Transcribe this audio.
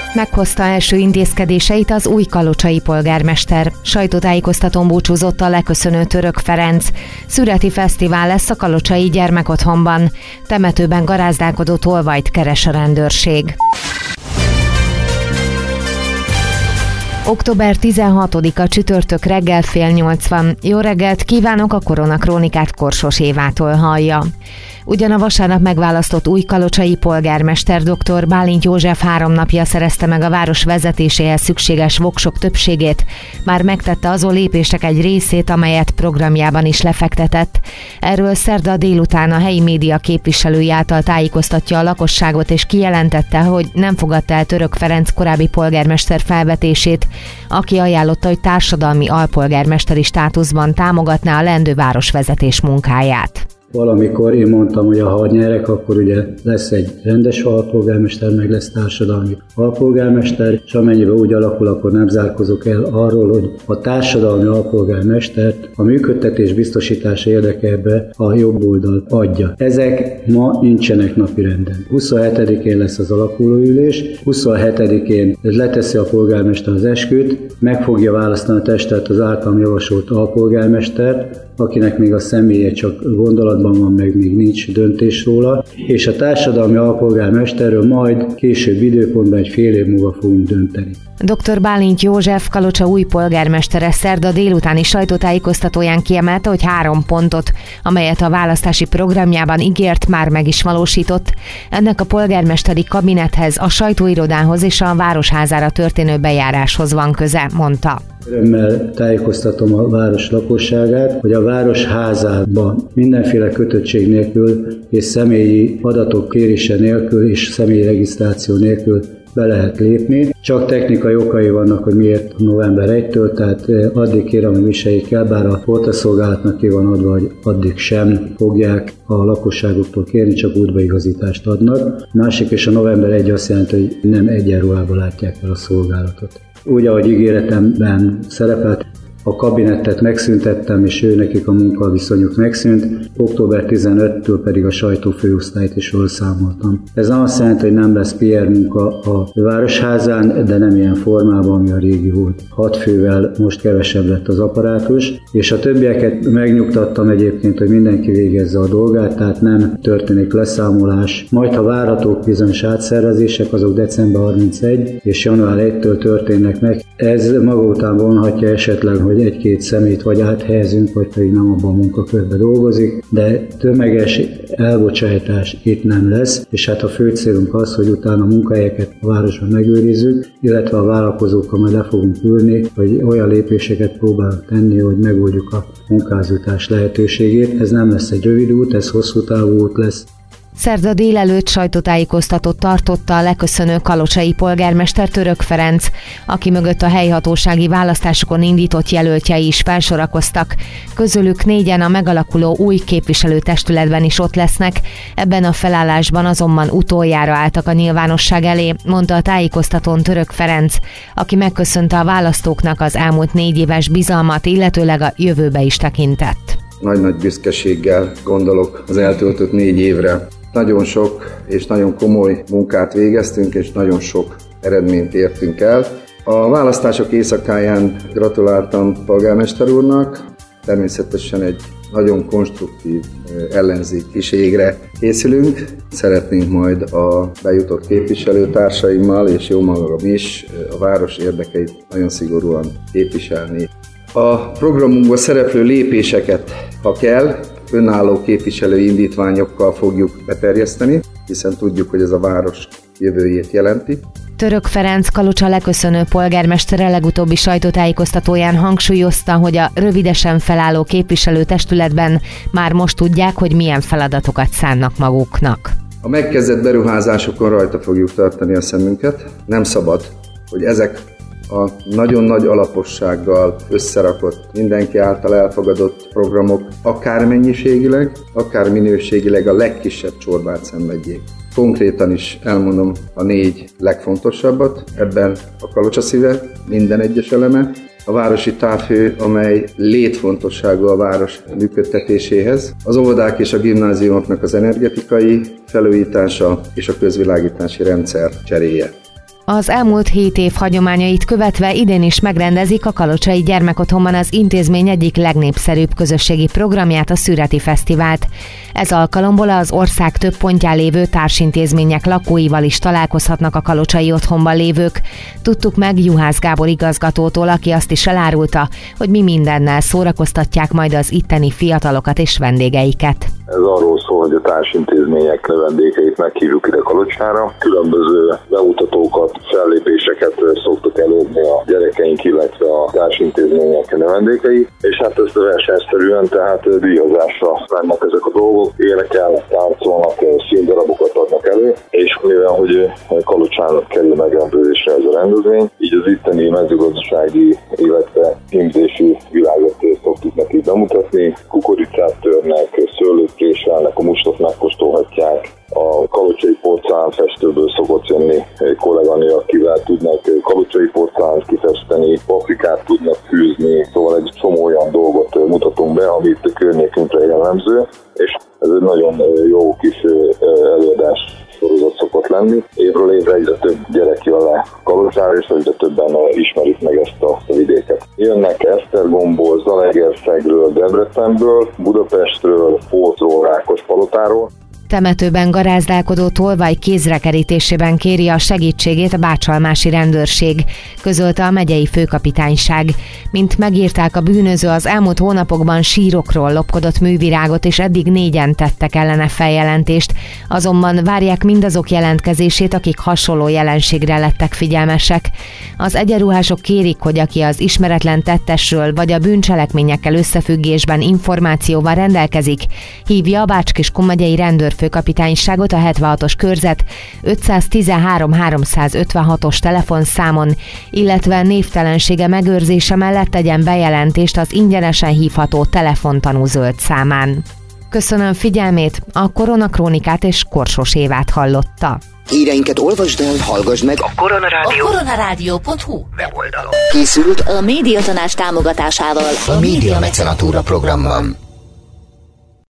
Meghozta első intézkedéseit az új kalocsai polgármester. Sajtótájékoztatón búcsúzott a leköszönő Török Ferenc. Szüreti fesztivál lesz a kalocsai gyermekotthonban. Temetőben garázdálkodó tolvajt keres a rendőrség. Október 16-a csütörtök reggel 7:30. Jó reggelt kívánok, a Koronakrónikát Korsos Évától hallja. Ugyan a vasárnap megválasztott új kalocsai polgármester dr. Bálint József 3 napja szerezte meg a város vezetéséhez szükséges voksok többségét, már megtette azon lépések egy részét, amelyet programjában is lefektetett. Erről szerda délután a helyi média képviselői által tájékoztatja a lakosságot, és kijelentette, hogy nem fogadta el Török Ferenc korábbi polgármester felvetését, aki ajánlotta, hogy társadalmi alpolgármesteri státuszban támogatná a leendő városvezetés munkáját. Valamikor én mondtam, hogy ha nyerek, akkor ugye lesz egy rendes alpolgármester, meg lesz társadalmi alpolgármester, és amennyiben úgy alakul, akkor nem zárkozok el arról, hogy a társadalmi alpolgármestert a működtetés biztosítása érdekében a jobb oldal adja. Ezek ma nincsenek napirenden. 27-én lesz az alakulóülés, 27-én leteszi a polgármester az esküt, meg fogja választani a testet az általam javasolt alpolgármestert, akinek még a személye csak gondolatban van, meg még nincs döntés róla, és a társadalmi alpolgármesterről majd később időpontban egy fél év múlva fogunk dönteni. Dr. Bálint József Kalocsa új polgármestere szerda délutáni sajtótájékoztatóján kiemelte, hogy 3 pontot, amelyet a választási programjában ígért, már meg is valósított. Ennek a polgármesteri kabinethez, a sajtóirodához és a városházára történő bejáráshoz van köze, mondta. Örömmel tájékoztatom a város lakosságát, hogy a városházában mindenféle kötöttség nélkül és személyi adatok kérése nélkül és személyi regisztráció nélkül be lehet lépni. Csak technikai okai vannak, hogy miért november 1-től, tehát addig kérem, hogy viseljék el, bár a portaszolgálatnak ki van adva, hogy addig sem fogják a lakosságoktól kérni, csak útbaigazítást adnak. Másik és a november 1 azt jelenti, hogy nem egyenruhában látják el a szolgálatot. Úgy, ahogy ígéretemben szerepelt, a kabinettet megszüntettem, és nekik a munkaviszonyuk megszűnt, október 15-től pedig a sajtófőosztályt is felszámoltam. Ez nem azt jelenti, hogy nem lesz PR munka a városházán, de nem ilyen formában, ami a régi volt. 6 fővel most kevesebb lett az apparátus, és a többieket megnyugtattam egyébként, hogy mindenki végezze a dolgát, tehát nem történik leszámolás. Majd, ha várhatók bizonyos átszervezések, azok december 31 és január 1-től történnek meg. Ez maga után vonhatja esetleg, hogy 1-2 személyt vagy áthelyezünk, vagy pedig nem abban a munkakörben dolgozik, de tömeges elbocsátás itt nem lesz, és hát a fő célunk az, hogy utána a munkahelyeket a városban megőrizzük, illetve a vállalkozókkal majd le fogunk ülni, hogy olyan lépéseket próbálunk tenni, hogy megoldjuk a munkáztatás lehetőségét. Ez nem lesz egy rövid út, ez hosszú távú út lesz. Szerda délelőtt sajtótájékoztatót tartotta a leköszönő kalocsai polgármester Török Ferenc, aki mögött a helyhatósági választásokon indított jelöltjei is felsorakoztak. Közülük 4-en a megalakuló új képviselőtestületben is ott lesznek, ebben a felállásban azonban utoljára álltak a nyilvánosság elé, mondta a tájékoztatón Török Ferenc, aki megköszönte a választóknak az elmúlt 4 éves bizalmat, illetőleg a jövőbe is tekintett. Nagy-nagy büszkeséggel gondolok az eltöltött 4 évre. Nagyon sok és nagyon komoly munkát végeztünk, és nagyon sok eredményt értünk el. A választások éjszakáján gratuláltam polgármester úrnak, természetesen egy nagyon konstruktív ellenzékiségre készülünk. Szeretnénk majd a bejutott képviselőtársaimmal és jó magam is a város érdekeit nagyon szigorúan képviselni. A programunkban szereplő lépéseket, ha kell, önálló képviselői indítványokkal fogjuk beterjeszteni, hiszen tudjuk, hogy ez a város jövőjét jelenti. Török Ferenc Kalocsa leköszönő polgármestere legutóbbi sajtótájékoztatóján hangsúlyozta, hogy a rövidesen felálló képviselőtestületben már most tudják, hogy milyen feladatokat szánnak maguknak. A megkezdett beruházásokon rajta fogjuk tartani a szemünket. Nem szabad, hogy ezek a nagyon nagy alapossággal összerakott, mindenki által elfogadott programok akár mennyiségileg, akár minőségileg a legkisebb csorbát szenvedjék. Konkrétan is elmondom a 4 legfontosabbat, ebben a Kalocsa szíve, minden egyes eleme, a városi távhő, amely létfontosságú a város működtetéséhez, az óvodák és a gimnáziumoknak az energetikai felújítása és a közvilágítási rendszer cseréje. Az elmúlt 7 év hagyományait követve idén is megrendezik a Kalocsai Gyermekotthonban az intézmény egyik legnépszerűbb közösségi programját, a Szüreti Fesztivált. Ez alkalomból az ország több pontján lévő társintézmények lakóival is találkozhatnak a Kalocsai otthonban lévők. Tudtuk meg Juhász Gábor igazgatótól, aki azt is elárulta, hogy mi mindennel szórakoztatják majd az itteni fiatalokat és vendégeiket. Ez arról szól, hogy a társintézmények vendégeit meghívjuk ide Kalocsára. Különböző bemutatókat, fellépéseket szoktak előadni a gyerekeink, illetve a társintézmények vendégei, és hát ezt a versenyszerűen, tehát díjazásra mennek ezek a dolgok, énekelnek, táncolnak, színdarabokat adnak elő, és mivel, hogy Kalocsának kerül megrendezésre ez a rendezvény, így az itteni mezőgazdasági, illetve hímzési világot szoktuk nekik bemutatni. Kukoricát törnek, szőlőt préselnek, a mustot megkóstolhatják. A kalocsai porcelánfestőből szokott jönni egy kolléganő, akivel tudnak kalocsai porcelánt kifesteni, paprikát tudnak fűzni, szóval egy csomó olyan dolgot mutatunk be, amit a környékünkre jellemző, és ez egy nagyon jó kis előadás sorozat szokott lenni. Évről évre egyre több gyerek jön le Kalocsára, és egyre többen ismerik meg ezt a vidéket. Jönnek Esztergomból, Zalaegerszegről, Debrecenből, Budapestről, Pótról, Rákospalotáról. Temetőben garázdálkodó tolvaj kézrekerítésében kéri a segítségét a bácsalmási rendőrség, közölte a megyei főkapitányság. Mint megírták, a bűnöző az elmúlt hónapokban sírokról lopkodott művirágot, és eddig 4-en tettek ellene feljelentést, azonban várják mindazok jelentkezését, akik hasonló jelenségre lettek figyelmesek. Az egyenruhások kérik, hogy aki az ismeretlen tettesről vagy a bűncselekményekkel összefüggésben információval rendelkezik, hívja a Bács-Kiskun megyei rendőrfőkapitányságot a 76-os körzet 513 356-os telefonszámon, illetve névtelensége megőrzése mellett tegyen bejelentést az ingyenesen hívható telefontanú zöld számán. Köszönöm figyelmét, a Koronakrónikát és Korsos Évát hallotta. Híreinket olvasd el, hallgassd meg a koronarádió.hu weboldalon. Készült a Médiatanács támogatásával a Média Mecenatúra programban.